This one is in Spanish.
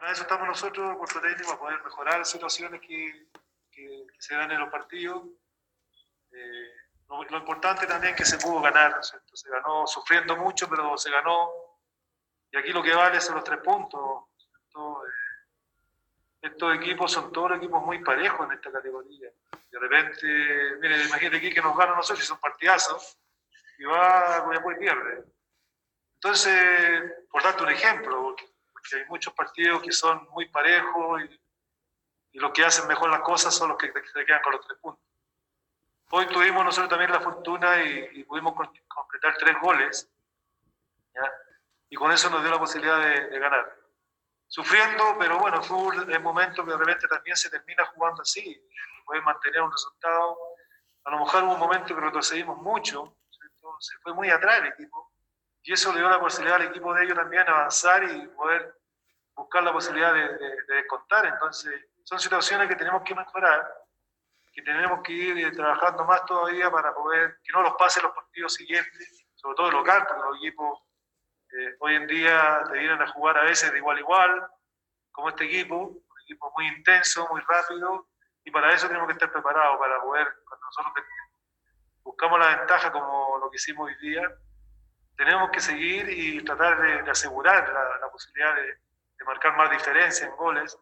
Para eso estamos nosotros, cuerpo técnico, para poder mejorar situaciones que se dan en los partidos. Lo importante también es que se pudo ganar, ¿no es cierto? Se ganó sufriendo mucho, pero se ganó. Y aquí lo que vale son los 3 puntos, ¿no es cierto? Estos equipos son todos equipos muy parejos en esta categoría. De repente, mire, imagínate aquí que nos ganan nosotros y son partidazos, y va Copiapó y pierde. Entonces, por darte un ejemplo, porque hay muchos partidos que son muy parejos y los que hacen mejor las cosas son los que se quedan con los 3 puntos. Hoy tuvimos nosotros también la fortuna y pudimos concretar 3 goles, ¿ya? Y con eso nos dio la posibilidad de ganar. Sufriendo, pero bueno, el fútbol es momento que de repente también se termina jugando así, y puede mantener un resultado. A lo mejor hubo un momento que retrocedimos mucho, ¿cierto? Se fue muy atrás el equipo, y eso le dio la posibilidad al equipo de ellos también avanzar y poder buscar la posibilidad de descontar. Entonces, son situaciones que tenemos que mejorar, que tenemos que ir trabajando más todavía para poder que no los pasen los partidos siguientes, sobre todo el local, porque los equipos hoy en día te vienen a jugar a veces de igual a igual, como este equipo, un equipo muy intenso, muy rápido, y para eso tenemos que estar preparados, para poder, cuando nosotros buscamos la ventaja como lo que hicimos hoy día, tenemos que seguir y tratar de asegurar la posibilidad de marcar más diferencia en goles,